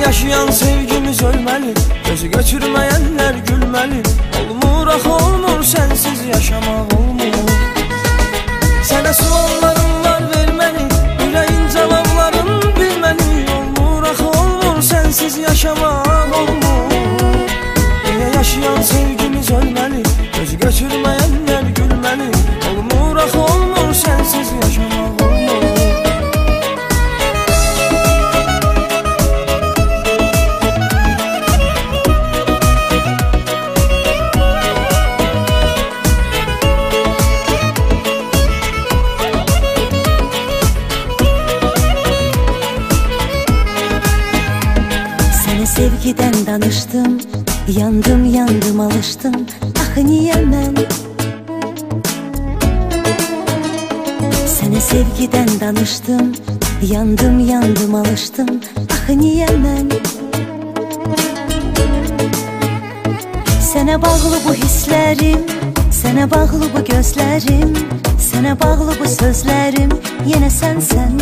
yaşayan sevgimiz ölmeli, gözü götürmeyenler gülmeli. Olmur ah olmur, sensiz yaşamak olmur. Sana suallarım var vermeli, yüreğin cevapların bilmeli. Olmur ah olmur, sensiz yaşamak olmur. Niye yaşayan sevgimiz ölmeli, gözü götürmeyenler gülmeli. Olmur ah olmur, sensiz yaşamak olmur. Sevgiden danıştım, yandım yandım alıştım. Ah niye ben? Sana sevgiden danıştım, yandım yandım alıştım. Ah niye ben? Sana bağlı bu hislerim, sana bağlı bu gözlerim, sana bağlı bu sözlerim. Yine sen.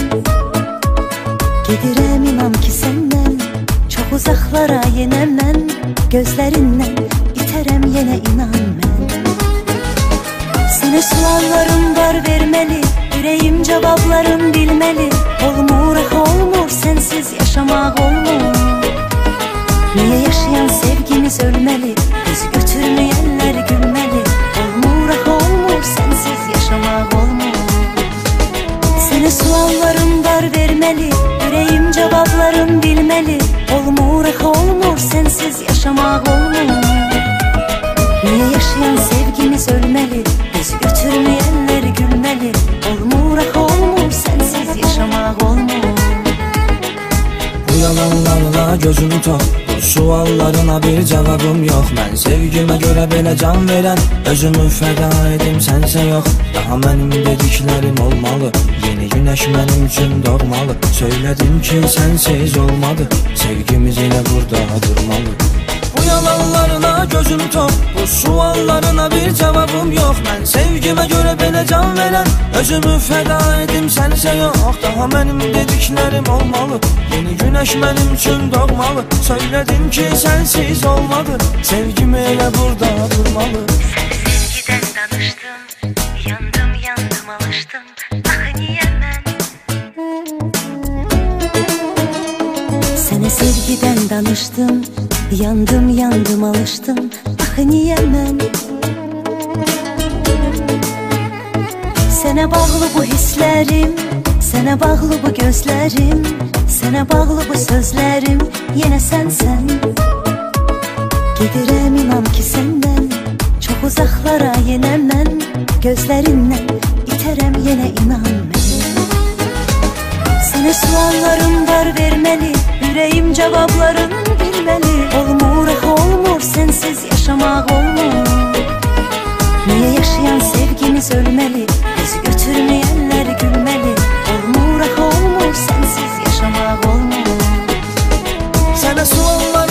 Gedirem inan ki senden çok uzaklara yine mən. Gözlerinden iterem yine inan mən. Sana suallarım var vermeli, yüreğim cevaplarım bilmeli. Olmur ah olmur, sensiz yaşamak olmur. Niye yaşayan sevgimiz ölmeli, gözü götürmeyenler gülmeli. Olmur ah olmur, sensiz yaşamak olmur. Sana suallarım var vermeli, yüreğim cevaplarım bilmeli. Olmur ah olmur, sensiz yaşamak olmur. Niye yaşayan sevgimiz ölmeli, gözü götürmeyenler gülmeli. Olmur ah olmur, sensiz yaşamak olmur. Bu yalanlarla gözümü tok, bu suallarına bir cevabım yok. Mən sevgimə görə belə can verən, özümü fəda edim sənsə yox. Daha mənim dediklərim olmalı, yeni güneş mənim üçün doğmalı. Söylədim ki sənsiz olmadı, sevgimiz elə burada durmalı. Bu yalanlarına gözüm tok, bu suallarına bir cevabım yok. Mən sevgimə görə belə can verən, özümü fəda edim sənsə yox. Daha mənim dediklərim olmalı, yeni güneş mənim üçün doğmalı. Söylədim ki sənsiz olmadı, sevgim elə burada durmalı. Sevgiden danıştım, yandım yandım alıştım. Ah niye ben? Sana sevgiden danıştım, yandım yandım alıştım. Ah niye ben? Sana bağlı bu hislerim, sana bağlı bu gözlerim, sana bağlı bu sözlerim. Yine sen. Gedirem inan ki senden çok uzaklara yine mən. Gözlerinden iterem yine inan mən. Sana suallarım var vermeli, yüreğim cevaplarım bilmeli. Olmur ah olmur, sensiz yaşamak olmur. Niye yaşayan sevgimiz ölmeli, gözü götürmeyenler gülmeli. Olmur ah olmur, sensiz yaşamak olmur. Sana suallar